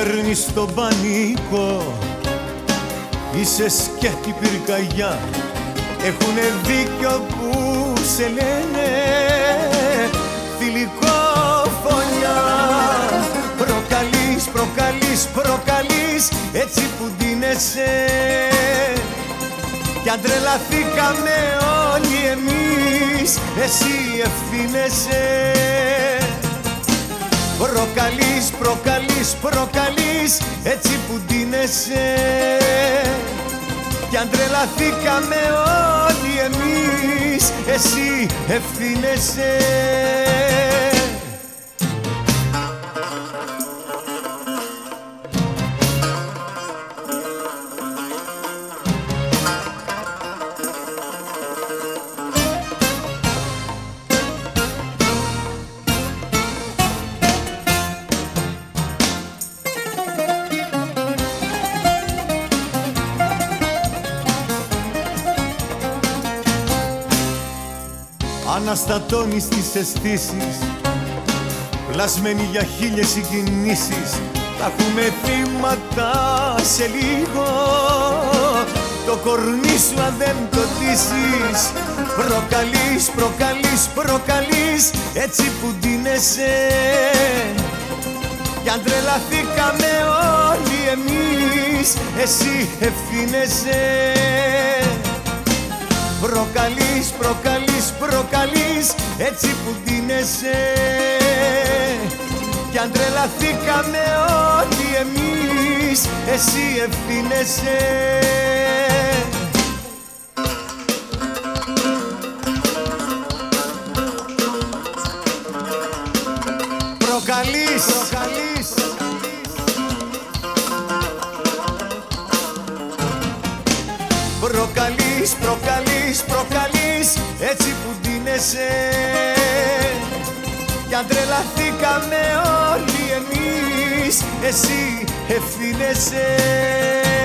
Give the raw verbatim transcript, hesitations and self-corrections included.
φέρνεις τον πανικό. Είσαι σκέτη πυρκαγιά, έχουνε δίκιο που σε λένε θηλυκό φωνιά. Προκαλείς, προκαλείς, προκαλείς, έτσι που ντύνεσαι. Κι αν τρελαθήκαμε όλοι εμείς, εσύ ευθύνεσαι. Προκαλείς, προκαλείς, προκαλείς, έτσι που ντύνεσαι. Κι αν τρελαθήκαμε όλοι εμείς, εσύ ευθύνεσαι. Αναστατώνεις τις αισθήσεις, πλασμένοι για χίλιες συγκινήσεις. Θα έχουμε θύματα σε λίγο, το κορμί σου αν δεν το ντύσεις. Προκαλείς, προκαλείς, προκαλείς, έτσι που ντύνεσαι. Κι αν τρελαθήκαμε όλοι εμείς, εσύ ευθύνεσαι. Προκαλείς, προκαλείς, προκαλείς, έτσι που ντύνεσαι. Κι αν τρελαθήκαμε όλοι εμείς, εσύ ευθύνεσαι. Προκαλείς, προκαλείς, προκαλείς, προκαλείς, προκαλείς, έτσι που ντύνεσαι. Κι αν τρελαθήκαμε όλοι εμείς, εσύ ευθύνεσαι.